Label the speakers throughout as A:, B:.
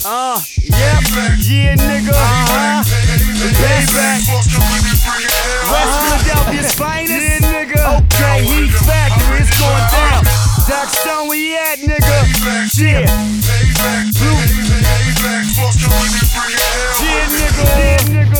A: Yep, yeah, nigga. Payback. West Philadelphia's finest. Yeah, nigga. Okay, Heat Factory, it's going down. Doc Stone, where you at, nigga? Yeah. Blue. Yeah, nigga.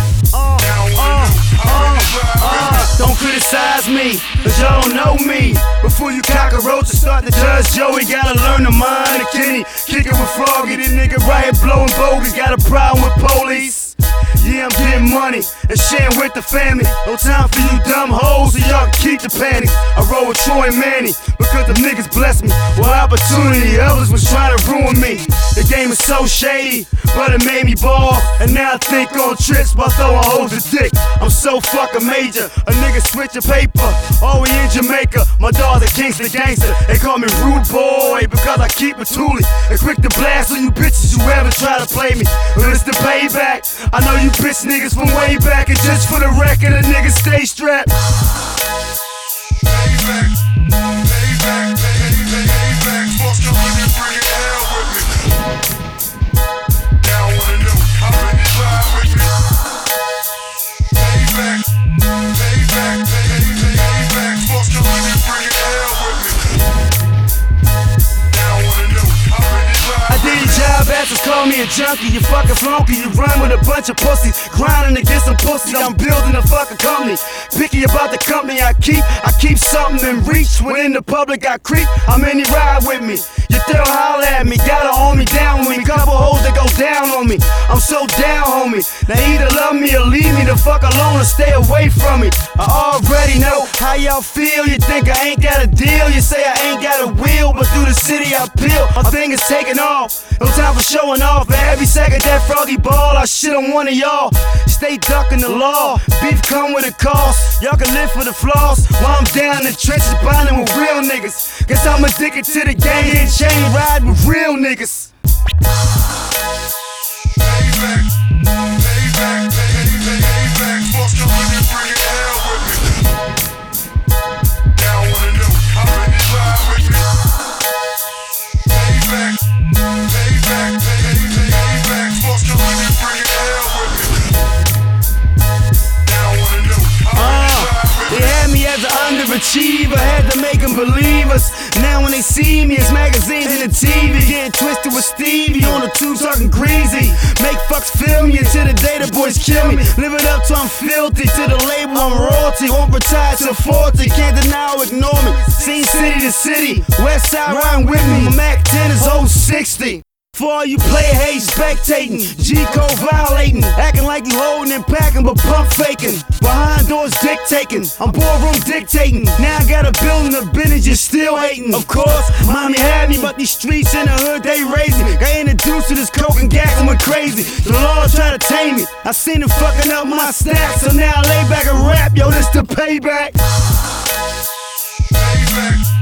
A: Don't criticize me, cause y'all don't know me. Before you cockroach and start to judge Joey, gotta learn the mind of Kenny. Kick it with Froggy, this nigga right here blowing bogus. Got a problem with police. Yeah, I'm getting money and sharing with the family. No time for you dumb hoes, so y'all can keep the panties. I roll with Troy and Manny because them niggas blessed me. Well, opportunity, others was trying to ruin me. The game is so shady, but it made me ball. And now I think on trips by throwing hoes to dick. I'm so fucking major, a nigga switching paper. All we in Jamaica, my dog's a Kingston gangster. They call me Rude Boy because I keep a toolie. And quick to blast on you bitches who ever try to play me. But it's the payback. I know you bitch niggas from way back, and just for the record, a nigga stay strapped. Payback, payback, payback, fuck you when you bring it down with me. Now I wanna know how many ride with me. Payback, payback, payback, fuck you when you bring it down with me. Now I wanna know how many ride. I did your job, asses call me a junkie. You fucking flunky, you run with a bunch of pussies, grinding to get some pussy. I'm building a fucking company, picky about the company I keep something in reach. When in the public I creep, how many ride with me? You still holler at me, gotta hold me down with me. Couple hoes that go down on me, I'm so down, homie. Now either love me or leave me the fuck alone or stay away from me. I already know how y'all feel. You think I ain't got a deal, you say I ain't got a wheel, but through the city I peel. My thing is taking off, no time for showing off. And every second that Froggy ball, I shit on one of y'all. Stay ducking the law, beef come with a cost. Y'all can live for the flaws while I'm down in the trenches bonding with real niggas. Guess I'm addicted to the game and chain ride with real niggas. Payback, payback, payback, fuck you when you bring it down with me. Now I wanna know how many ride with me. Payback, payback, payback, fuck you when you bring it down with me. Now I wanna know how many ride with me. They had me as an underachiever, had to make them believe us. Now when they see me, it's magazines and the TV. Getting twisted with Stevie on the tube talking greasy. Make fucks feel me until the day the boys kill me. Living up till I'm filthy, to the label I'm royalty. Won't retire till 40, can't deny or ignore me. Seen city to city, west side riding with me. My Mac 10 is 060. For all you player hate, spectating, G-code violating, acting like you holding and packing, but pump faking. Behind doors dictating, I'm boardroom dictating. Now I got a building of business, you're still hating. Of course, mommy had me, but these streets in the hood, they raised me. Got introduced to this coke and gas and went crazy. The law tried to tame me, I seen them fucking up my stacks. So now I lay back and rap, yo, this the payback. Payback.